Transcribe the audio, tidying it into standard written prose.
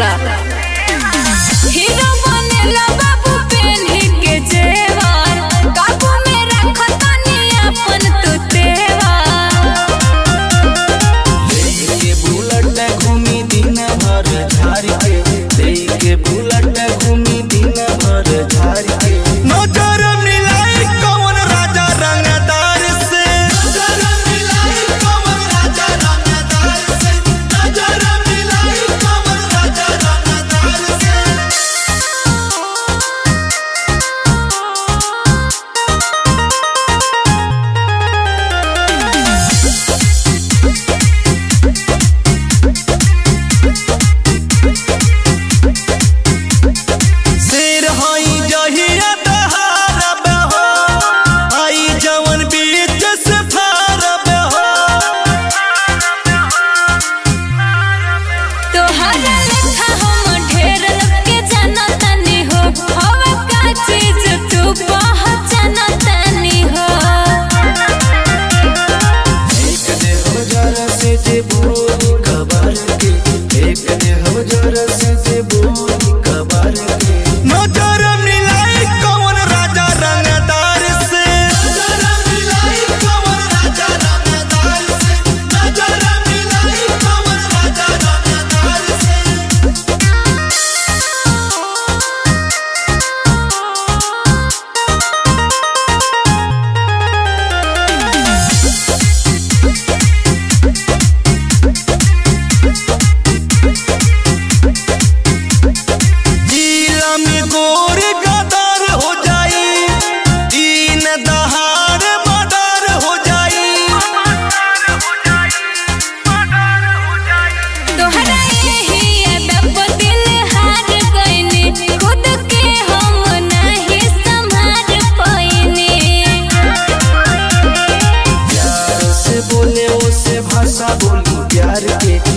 बुझला हीरो बनेला बाबू पेन्ही के जेवर काबू में रखतानी अपन तू तेवर लेके बुलेट घूमी दिन भर झाड़ के लेके बुलेट घूमी दिन भर झाड़ के नजर मिलाई कौन राजा रंगदार से नजर मिलाई कौन राजा रंगदार से नजर मिलाई कौन राजा रंगदार से शेर हई जहिया दहारब हो आई जवन बीच से फारब हो तोहरा लेखा हम ढेर लोग के जानतानी हो हवा का चीज तू पहचानतानी हो एक दे हजार से जे बोली कबार के एक दे हजार से जे बोली कबार के नजर मिलाई कौन राजा रंगदार से नजर मिलाई कौन राजा रंगदार से नजर मिलाई कौन राजा रंगदार से जिला में गोर गदर हो जाई दिन दहाड़ मर्डर हो जाई तोहरा यही अदब दिल हार गइनी खुद के हम नहीं संभाल पाइनी प्यार से बोले उसे भाषा बोली प्यार के